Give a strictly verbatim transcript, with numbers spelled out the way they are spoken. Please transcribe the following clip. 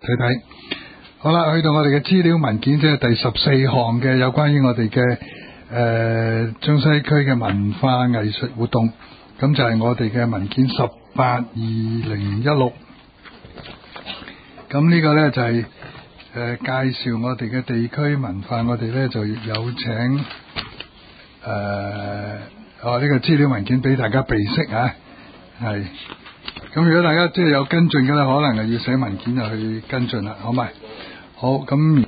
睇睇。好啦，去到我哋嘅資料文件，即係第十四項嘅有關於我哋嘅誒中西區嘅文化藝術活動，咁就係我哋嘅文件十八二零一六。咁呢個呢，就係、是、誒、呃、介紹我哋嘅地區文化，我哋呢就有請誒、呃、哦呢、這個資料文件俾大家備識啊，係。咁如果大家即係有跟進嘅咧，可能係要寫文件就去跟進啦，好咪？好咁。